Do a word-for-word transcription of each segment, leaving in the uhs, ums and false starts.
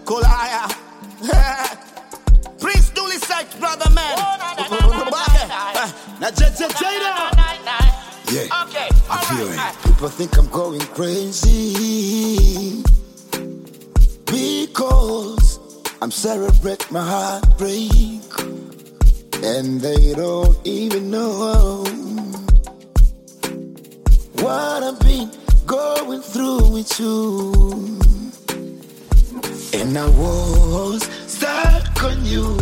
Kolaya. Prince Dooley Sykes, brother man. Now J J Jada. Yeah, okay, I feel it. People think I'm going crazy because I'm celebrating my heartbreak, and they don't even know what I've been going through with you. And I was stuck on you.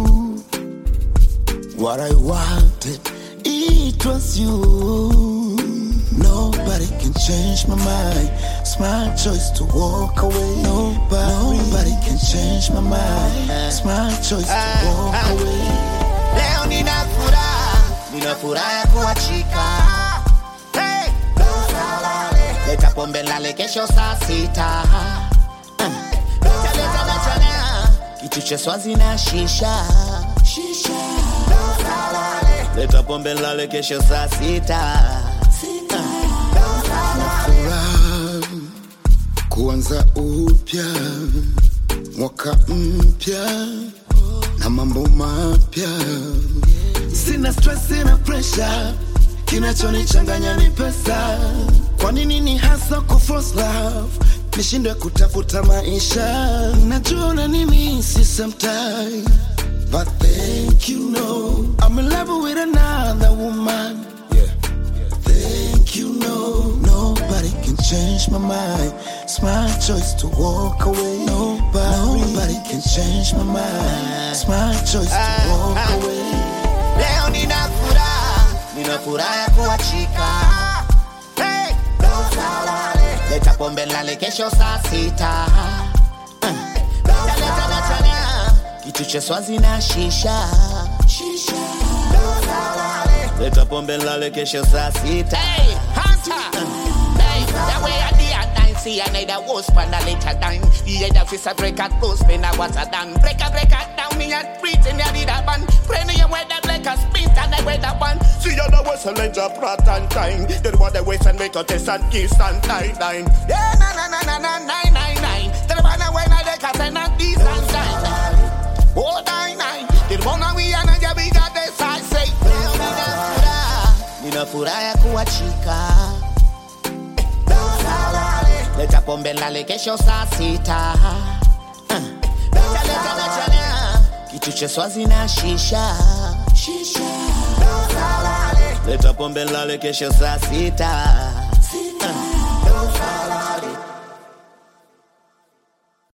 What I wanted, it was you. Nobody can change my mind. It's my choice to walk away. Nobody, nobody can change my mind. It's my choice to walk away. Leo nina furaha, nina furaha ya kuachika. Hey, leta pombe nilale kesho saa sita. Leta na chana, kitu cha swazi na shisha. Shisha. Leta pombe nilale kesho saa sita. Kuanza upya, mwaka mpya na mambo mapya. Sina stress, sina pressure, kinachonichanganya ni pesa. Kwa nini ni hasa ku force love, nishindwe kutafuta maisha? Najua na nimi si sometime, but thank you, no, I'm in love with another woman. Thank you, no, nobody can change my mind. It's my choice to walk away. Nobody, nobody can change my mind. It's my choice to walk away. Leo nina furaha, nina furaha ya kuachika. Hey, leta pombe nilale kesho saa sita. Leta na chana, kitu cha swazi na shisha. Shisha. Leta pombe nilale kesho saa sita. Hey, Hunter. Hey, that way I did at nine. See, I need a worse pan a later time. The other fist a break at post, pen a water down. Break a break at down, me and breathing, I did a band. Pray me you wear the black a spit and I wear the one. See, you the worst and let your prat and time. Then what the waste and make a test and kiss and tie line. Yeah, na na na na na nine nine nine. Tell the man when I the cat and not these and nine. Oh, nine nine. The one we and I we got this I say. Nina furaha ya kuachika. Leta pombe nilale kesho saa sita. Leta leta na chana, kitu cha swazi na shisha. Shisha. Leta pombe nilale kesho saa sita.